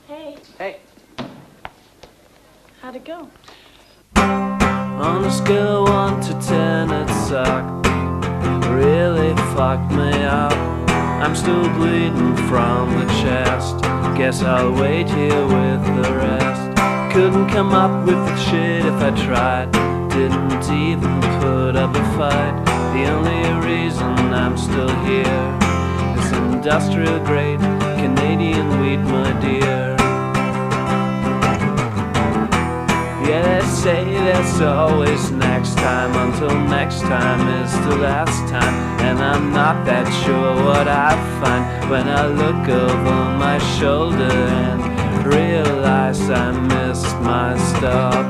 Hey. Hey. How'd it go? On a scale of 1 to 10, it sucked. Really fucked me up. I'm still bleeding from the chest. Guess I'll wait here with the rest. Couldn't come up with the shit if I tried. Didn't even put up a fight. The only reason I'm still here is industrial grade Canadian wheat, my dear. Yeah, they say there's always next time. Until next time is the last time. And I'm not that sure what I find when I look over my shoulder and realize I missed my stop.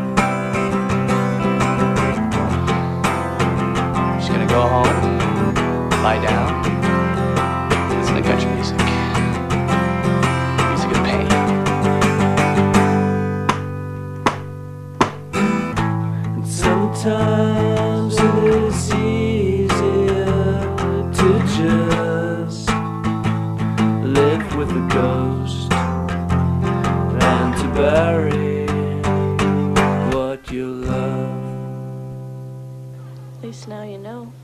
Just gonna go home, lie down, listen to country music. Music of pain. And sometimes it is easier to just live with a ghost than to bury what you love. At least now you know.